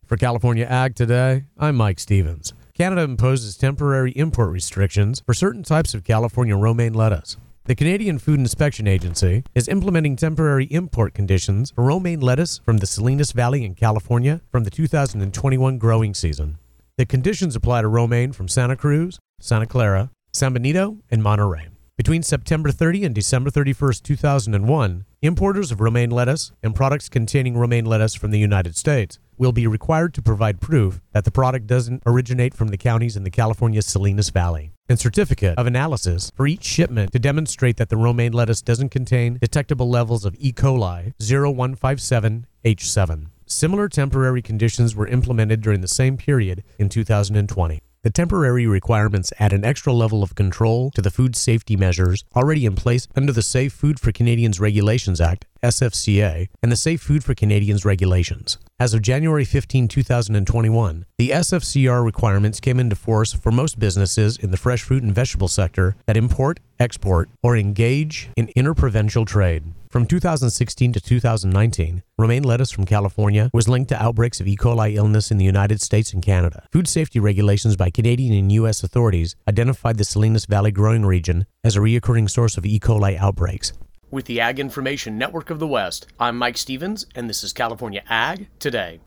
For California Ag Today, I'm Mike Stevens. Canada imposes temporary import restrictions for certain types of California romaine lettuce. The Canadian Food Inspection Agency is implementing temporary import conditions for romaine lettuce from the Salinas Valley in California from the 2021 growing season. The conditions apply to romaine from Santa Cruz, Santa Clara, San Benito, and Monterey. Between September 30 and December 31, 2001, importers of romaine lettuce and products containing romaine lettuce from the United States will be required to provide proof that the product doesn't originate from the counties in the California Salinas Valley, and certificate of analysis for each shipment to demonstrate that the romaine lettuce doesn't contain detectable levels of E. coli 0157H7. Similar temporary conditions were implemented during the same period in 2020. The temporary requirements add an extra level of control to the food safety measures already in place under the Safe Food for Canadians Regulations Act, SFCA, and the Safe Food for Canadians Regulations. As of January 15, 2021, the SFCR requirements came into force for most businesses in the fresh fruit and vegetable sector that import, export, or engage in interprovincial trade. From 2016 to 2019, romaine lettuce from California was linked to outbreaks of E. coli illness in the United States and Canada. Food safety regulations by Canadian and U.S. authorities identified the Salinas Valley growing region as a recurring source of E. coli outbreaks. With the Ag Information Network of the West, I'm Mike Stevens, and this is California Ag Today.